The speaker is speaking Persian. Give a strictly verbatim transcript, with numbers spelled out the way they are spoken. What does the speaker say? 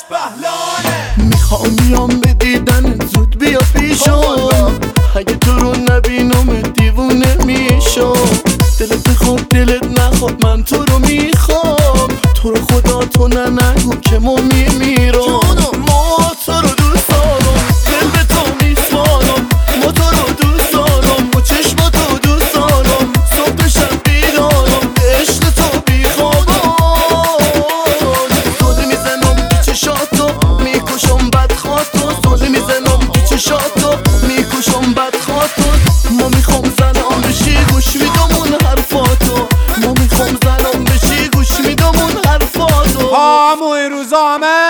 بهلانه. میخوام بیام به دیدن زود بیا پیشم، اگه تو رو نبینم دیوونه میشم. دلت خوب دلت نخواد من تو رو میخوام، تو رو خدا تو نه نگو که ما میمیرم. ما تو رو دوست دارم، دل به تو میسپارم. ما تو رو دوست دارم، با چشم تو دوست دارم. صبح شب بیدارم، عشق تو بیخوابم. ساله میزنم تو چشاتو، میکشم بدخواتو. ساله میزنم تو چشاتو، میکشم بدخواتو. ما میخوام زنم بشی گوش میدم اون حرفاتو. ما میخوام زنم بشی گوش میدم اون حرفاتو. پامو این روزامه